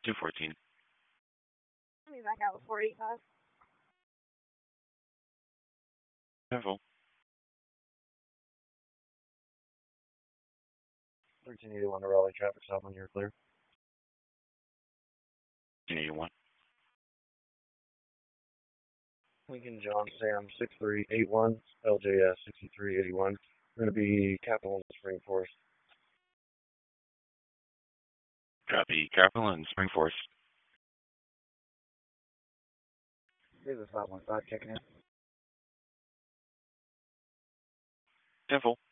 214. Let me back out with 485. 10-4. 1381 to Raleigh, traffic stop on your clear. 1381. Lincoln John Sam 6381, LJS 6381. We're going to be Capital and Spring Forest. Copy. Capital and Spring Forest. Here's a 515 checking in. 10-4.